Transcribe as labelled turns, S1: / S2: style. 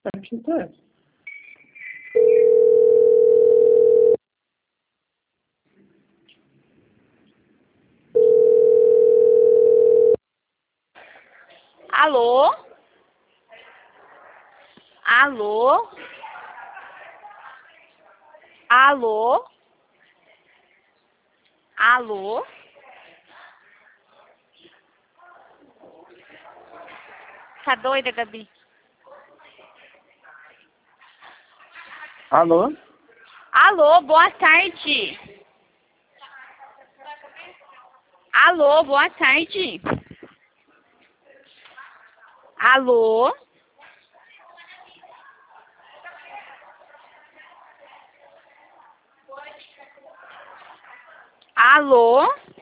S1: Aqui tá.
S2: Alô? Alô? Alô? Alô? Tá doida, Gabi?
S1: Alô?
S2: Alô, boa tarde. Alô, boa tarde. Alô? Alô?